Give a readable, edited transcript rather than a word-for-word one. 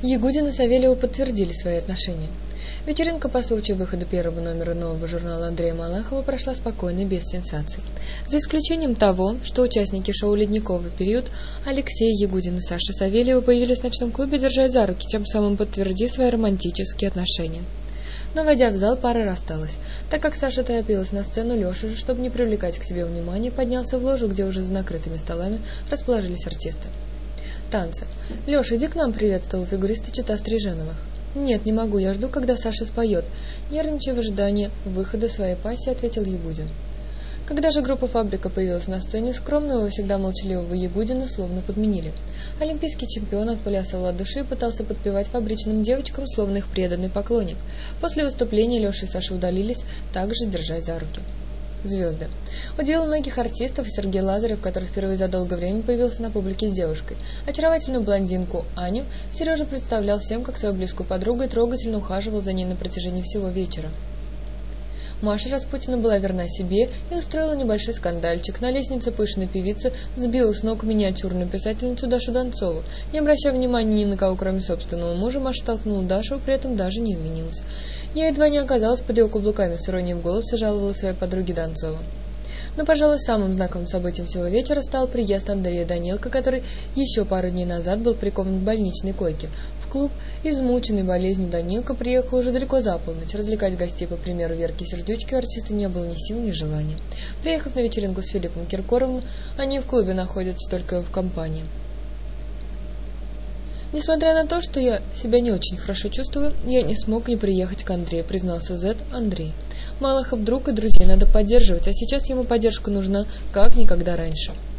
Ягудин и Савельева подтвердили свои отношения. Вечеринка по случаю выхода первого номера нового журнала Андрея Малахова прошла спокойно, без сенсаций. За исключением того, что участники шоу «Ледниковый период» Алексей Ягудин и Саша Савельева появились в ночном клубе, держась за руки, тем самым подтвердив свои романтические отношения. Но, войдя в зал, пара рассталась. Так как Саша торопилась на сцену, Леша же, чтобы не привлекать к себе внимания, поднялся в ложу, где уже за накрытыми столами расположились артисты. Танцы. «Леша, иди к нам», — приветствовал фигуриста чета Стриженовых. «Нет, не могу, я жду, когда Саша споет», — нервничая в ожидании выхода своей пассии, ответил Ягудин. Когда же группа «Фабрика» появилась на сцене, скромного и всегда молчаливого Ягудина словно подменили. Олимпийский чемпион отплясывал от души и пытался подпевать фабричным девочкам, словно их преданный поклонник. После выступления Леша и Саша удалились, также держась за руки. Звезды. Удивил многих артистов Сергей Лазарев, который впервые за долгое время появился на публике с девушкой. Очаровательную блондинку Аню Сережа представлял всем как свою близкую подругу и трогательно ухаживал за ней на протяжении всего вечера. Маша Распутина была верна себе и устроила небольшой скандальчик. На лестнице пышной певицы сбила с ног миниатюрную писательницу Дашу Донцову. Не обращая внимания ни на кого, кроме собственного мужа, Маша толкнула Дашу, при этом даже не извинилась. Я едва не оказалась под ее каблуками, с иронией в голосе жаловалась своей подруге Донцова. Но, пожалуй, самым знаковым событием всего вечера стал приезд Андрея Данилко, который еще пару дней назад был прикован к больничной койке. В клуб, измученный болезнью, Данилко приехал уже далеко за полночь. Развлекать гостей, по примеру Верки Сердючки, у артиста не было ни сил, ни желания. Приехав на вечеринку с Филиппом Киркоровым, они в клубе находятся только в компании. «Несмотря на то, что я себя не очень хорошо чувствую, я не смог не приехать к Андрею», — признался Зет Андрей. «Малахов друг и друзей надо поддерживать, а сейчас ему поддержка нужна как никогда раньше».